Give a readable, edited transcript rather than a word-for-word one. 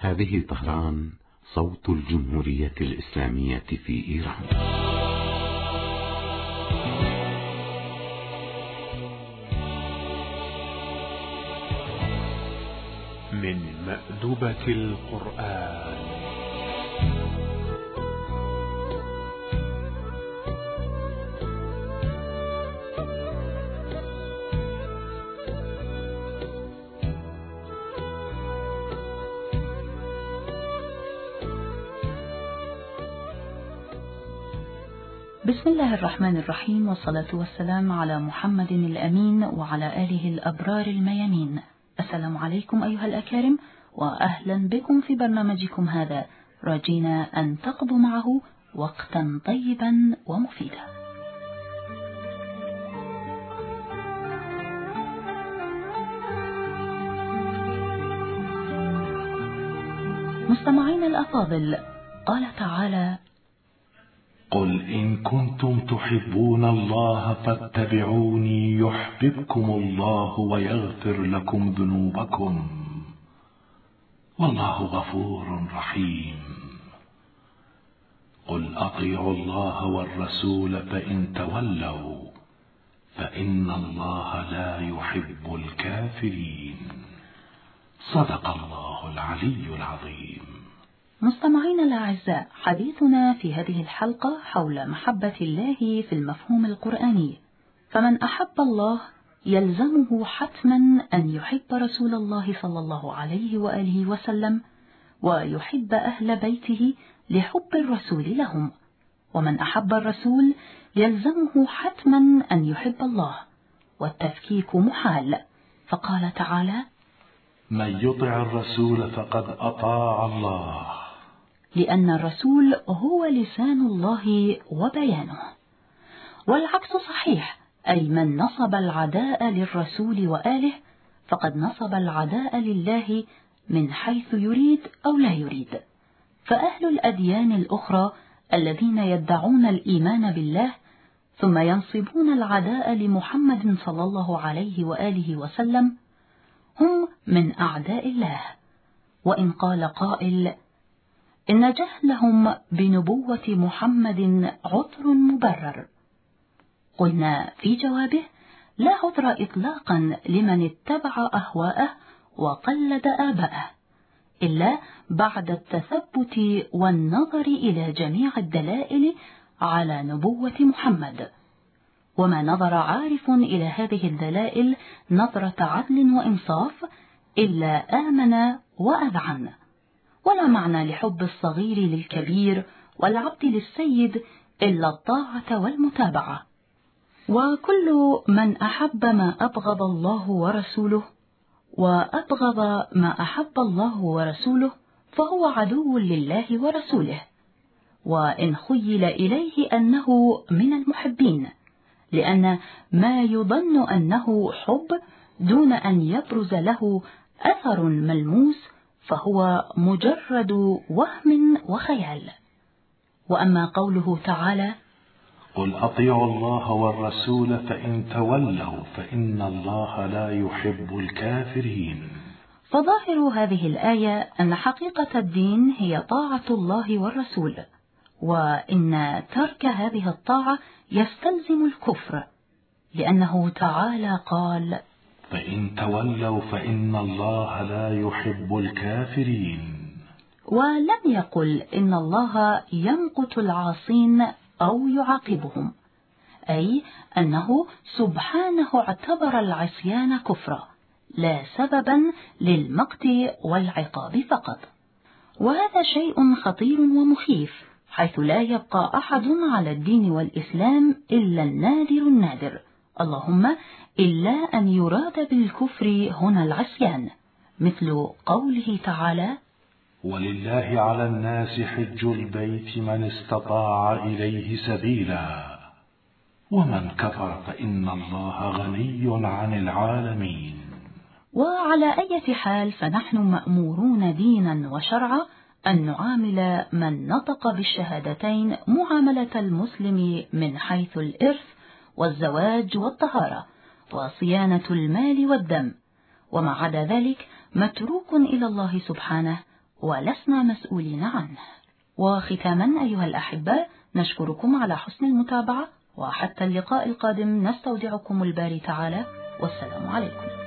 هذه طهران، صوت الجمهورية الإسلامية في إيران. من مأدبة القرآن. بسم الله الرحمن الرحيم، والصلاة والسلام على محمد الأمين وعلى آله الأبرار الميامين. السلام عليكم أيها الأكارم، وأهلا بكم في برنامجكم هذا، راجينا أن تقضوا معه وقتا طيبا ومفيدا. مستمعينا الأفاضل، قال تعالى: قل إن كنتم تحبون الله فاتبعوني يحببكم الله ويغفر لكم ذنوبكم والله غفور رحيم. قل أطيعوا الله والرسول فإن تولوا فإن الله لا يحب الكافرين. صدق الله العلي العظيم. مستمعينا الأعزاء، حديثنا في هذه الحلقة حول محبة الله في المفهوم القرآني. فمن أحب الله يلزمه حتما أن يحب رسول الله صلى الله عليه وآله وسلم، ويحب أهل بيته لحب الرسول لهم. ومن أحب الرسول يلزمه حتما أن يحب الله، والتفكيك محال. فقال تعالى: من يطع الرسول فقد أطاع الله، لأن الرسول هو لسان الله وبيانه. والعكس صحيح، أي من نصب العداء للرسول وآله فقد نصب العداء لله من حيث يريد أو لا يريد. فأهل الأديان الأخرى الذين يدعون الإيمان بالله ثم ينصبون العداء لمحمد صلى الله عليه وآله وسلم هم من أعداء الله. وإن قال قائل إن جهلهم بنبوة محمد عذر مبرر، قلنا في جوابه: لا عذر إطلاقا لمن اتبع أهواءه وقلد آباءه، إلا بعد التثبت والنظر إلى جميع الدلائل على نبوة محمد. وما نظر عارف إلى هذه الدلائل نظرة عدل وإنصاف إلا آمن وأذعن. ولا معنى لحب الصغير للكبير والعبد للسيد إلا الطاعة والمتابعة. وكل من أحب ما أبغض الله ورسوله وأبغض ما أحب الله ورسوله فهو عدو لله ورسوله، وإن خيل إليه أنه من المحبين، لأن ما يظن أنه حب دون أن يبرز له أثر ملموس فهو مجرد وهم وخيال. وأما قوله تعالى: قل أطيعوا الله والرسول فإن تولوا فإن الله لا يحب الكافرين، فظاهر هذه الآية أن حقيقة الدين هي طاعة الله والرسول، وإن ترك هذه الطاعة يستلزم الكفر، لأنه تعالى قال: فإن تولوا فإن الله لا يحب الكافرين. ولم يقل إن الله يمقت العاصين أو يعاقبهم، أي أنه سبحانه اعتبر العصيان كفرا لا سببا للمقت والعقاب فقط. وهذا شيء خطير ومخيف، حيث لا يبقى أحد على الدين والإسلام إلا النادر النادر، اللهم إلا أن يراد بالكفر هنا العصيان، مثل قوله تعالى: ولله على الناس حج البيت من استطاع إليه سبيلا ومن كفر فإن الله غني عن العالمين. وعلى أي حال فنحن مأمورون دينا وشرعا أن نعامل من نطق بالشهادتين معاملة المسلم من حيث الإرث والزواج والطهارة وصيانة المال والدم، وما عدا ذلك متروك إلى الله سبحانه ولسنا مسؤولين عنه. وختاما أيها الأحباء، نشكركم على حسن المتابعة، وحتى اللقاء القادم نستودعكم الباري تعالى، والسلام عليكم.